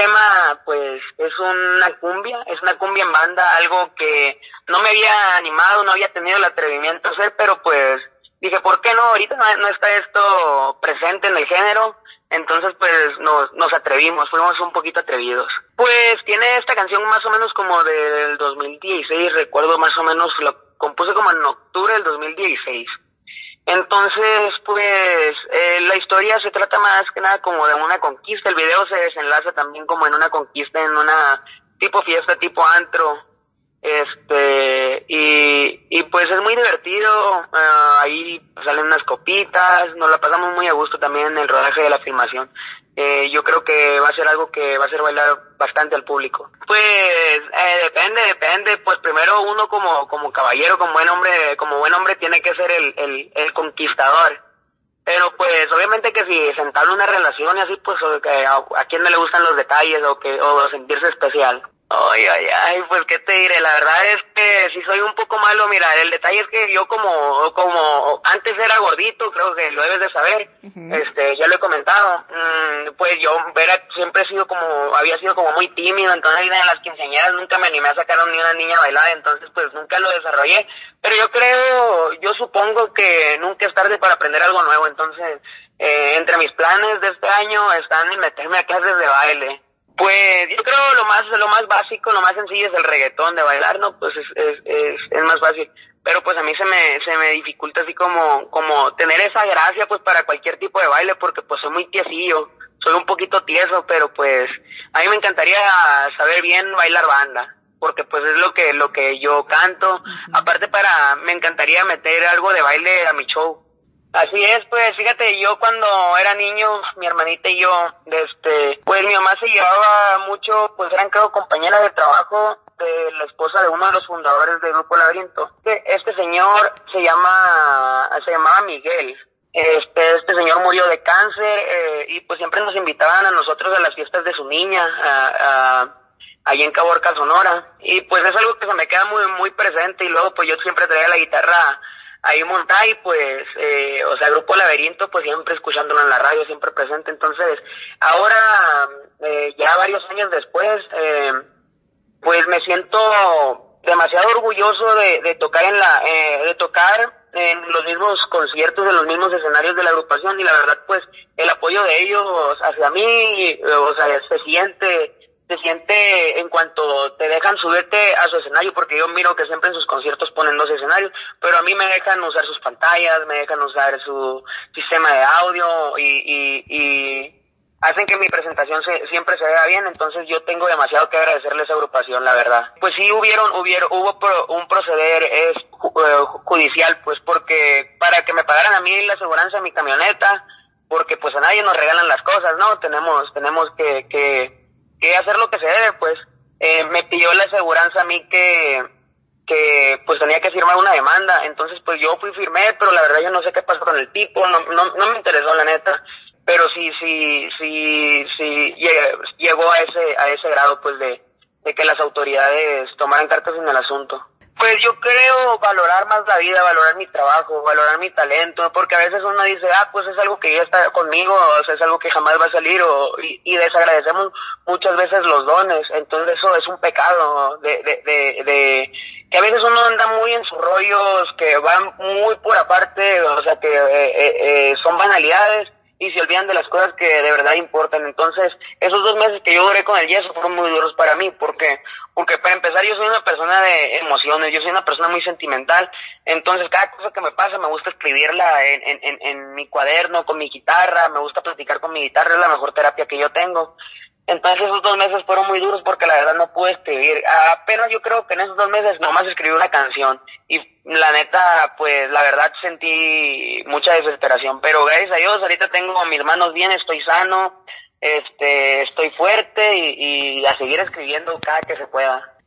tema, pues, es una cumbia en banda, algo que no me había animado, no había tenido el atrevimiento a hacer, pero pues, dije, ¿por qué no? Ahorita no está esto presente en el género, entonces pues nos atrevimos, fuimos un poquito atrevidos. Pues tiene esta canción más o menos como del 2016, recuerdo más o menos, la compuse como en octubre del 2016. Entonces, pues, la historia se trata más que nada como de una conquista. El video se desenlaza también como en una conquista, en una tipo fiesta, tipo antro. Y pues es muy divertido. Ahí salen unas copitas, nos la pasamos muy a gusto también en el rodaje de la filmación. Yo creo que va a ser algo que va a hacer bailar bastante al público. Pues, depende, pues primero uno como caballero, como buen hombre tiene que ser el conquistador. Pero pues, obviamente que si se entabla una relación y así, pues, a quién no le gustan los detalles o sentirse especial. Ay, pues qué te diré, la verdad es que sí soy un poco malo, mira, el detalle es que yo como antes era gordito, creo que lo debes de saber, ya lo he comentado, pues yo siempre había sido como muy tímido, entonces en las quinceañeras nunca me animé a sacar a ni una niña a bailar, entonces pues nunca lo desarrollé, pero yo supongo que nunca es tarde para aprender algo nuevo, entonces entre mis planes de este año están en meterme a clases de baile. Pues yo creo lo más básico, lo más sencillo es el reggaetón de bailar, ¿no? Pues es más fácil. Pero pues a mí se me dificulta así como tener esa gracia pues para cualquier tipo de baile porque pues soy muy tiesillo, soy un poquito tieso, pero pues a mí me encantaría saber bien bailar banda, porque pues es lo que yo canto. Aparte me encantaría meter algo de baile a mi show. Así es, pues fíjate, yo cuando era niño, mi hermanita y yo, pues mi mamá se llevaba mucho, pues eran creo compañeras de trabajo de la esposa de uno de los fundadores del Grupo Laberinto. Este señor se llamaba Miguel. Este señor murió de cáncer, y pues siempre nos invitaban a nosotros a las fiestas de su niña, allí en Caborca, Sonora. Y pues es algo que se me queda muy, muy presente, y luego pues yo siempre traía la guitarra ahí montada y pues, Grupo Laberinto, pues siempre escuchándolo en la radio, siempre presente. Entonces, ahora, ya varios años después, pues me siento demasiado orgulloso de tocar en los mismos conciertos, en los mismos escenarios de la agrupación, y la verdad, pues, el apoyo de ellos hacia mí, se siente en cuanto te dejan subirte a su escenario, porque yo miro que siempre en sus conciertos ponen 2 escenarios, pero a mí me dejan usar sus pantallas, me dejan usar su sistema de audio y hacen que mi presentación siempre se vea bien. Entonces yo tengo demasiado que agradecerle a esa agrupación, la verdad. Pues sí hubo un proceder judicial, pues porque para que me pagaran a mí la aseguranza de mi camioneta, porque pues a nadie nos regalan las cosas, ¿no? Tenemos que hacer lo que se debe, pues. Me pidió la aseguranza a mí que pues tenía que firmar una demanda, entonces pues yo firmé, pero la verdad yo no sé qué pasó con el tipo, no me interesó la neta, pero sí llegó a ese grado pues de que las autoridades tomaran cartas en el asunto. Pues yo creo valorar más la vida, valorar mi trabajo, valorar mi talento, porque a veces uno dice, pues es algo que ya está conmigo, o sea, es algo que jamás va a salir, y desagradecemos muchas veces los dones. Entonces eso es un pecado de que a veces uno anda muy en sus rollos, que van muy por aparte, o sea, que son banalidades, y se olvidan de las cosas que de verdad importan. Entonces, esos 2 meses que yo duré con el yeso fueron muy duros para mí, porque para empezar yo soy una persona de emociones, yo soy una persona muy sentimental, entonces cada cosa que me pasa me gusta escribirla en mi cuaderno, con mi guitarra, me gusta platicar con mi guitarra, es la mejor terapia que yo tengo. Entonces esos 2 meses fueron muy duros porque la verdad no pude escribir. Apenas yo creo que en esos 2 meses nomás escribí una canción. Y la neta, pues la verdad sentí mucha desesperación. Pero gracias a Dios ahorita tengo a mis manos bien, estoy sano, estoy fuerte y a seguir escribiendo cada que se pueda.